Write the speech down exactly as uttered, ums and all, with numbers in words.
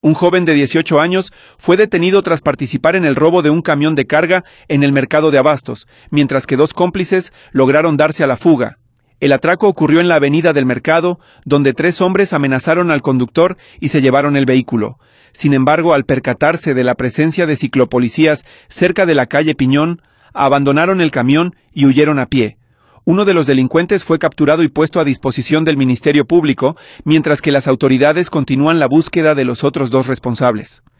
Un joven de dieciocho años fue detenido tras participar en el robo de un camión de carga en el mercado de Abastos, mientras que dos cómplices lograron darse a la fuga. El atraco ocurrió en la avenida del Mercado, donde tres hombres amenazaron al conductor y se llevaron el vehículo. Sin embargo, al percatarse de la presencia de ciclopolicías cerca de la calle Piñón, abandonaron el camión y huyeron a pie. Uno de los delincuentes fue capturado y puesto a disposición del Ministerio Público, mientras que las autoridades continúan la búsqueda de los otros dos responsables.